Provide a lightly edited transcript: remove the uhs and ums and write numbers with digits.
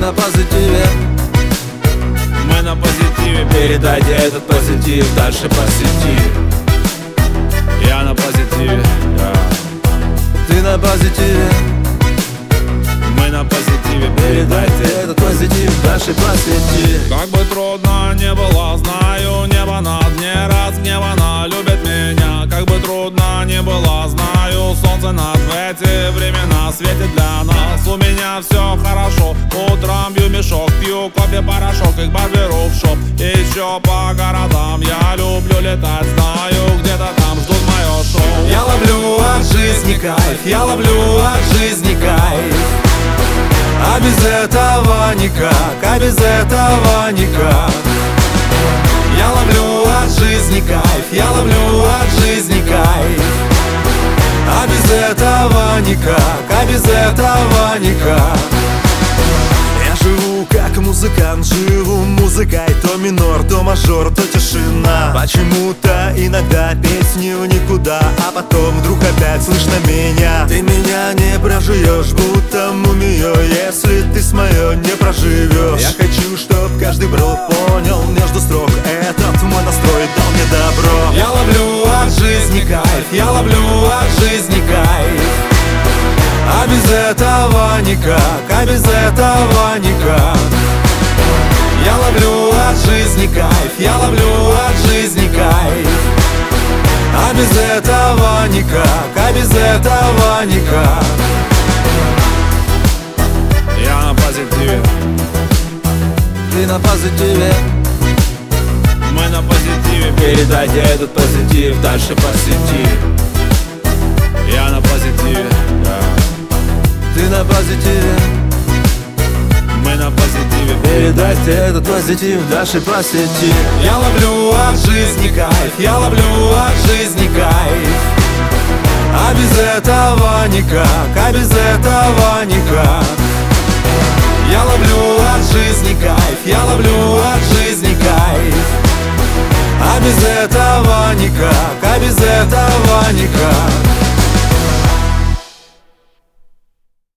на позитиве, мы на позитиве. передайте этот позитив дальше по сети. Я на позитиве, Ты на позитиве, мы на позитиве. передайте этот позитив дальше по сети. Как бы трудно не было, знаю, небо на дне разгневано любит меня. Как бы трудно не было, знаю, солнце над в эти времена светит для нас. У меня все хорошо, утром бью мешок, пью кофе, порошок, их беру в шоп. И еще по городам я люблю летать, знаю, где-то там ждут мое шоу. Я ловлю от жизни кайф, я ловлю от жизни кайф. А без этого никак, а без этого никак. Я ловлю от жизни кайф, я ловлю от жизни кайф. А без этого никак, а без этого никак. Я живу как музыкант, живу музыкой. То минор, то мажор, то тишина. Почему-то иногда песню никуда, а потом вдруг опять слышно меня. Ты меня не проживешь, будто мумию, если ты с моё не проживешь. Я хочу, чтоб каждый брод понял между строк, этот мой настрой дал мне добро. Я ловлю от жизни кайф, я ловлю от жизни кайф. А без этого никак, а без этого никак. Я ловлю от жизни кайф, я ловлю от жизни кайф. А без этого никак, а без этого никак. Я на позитиве, Ты на позитиве, мы на позитиве. передайте этот позитив дальше по сети. Я на позитиве, Ты на позитиве, мы на позитиве. передайте этот позитив дальше по сети. Я ловлю от жизни кайф, я ловлю от жизни кайф. А без этого никак, а без этого никак. Я ловлю от жизни кайф, я ловлю от жизни кайф. А без этого никак, а без этого никак.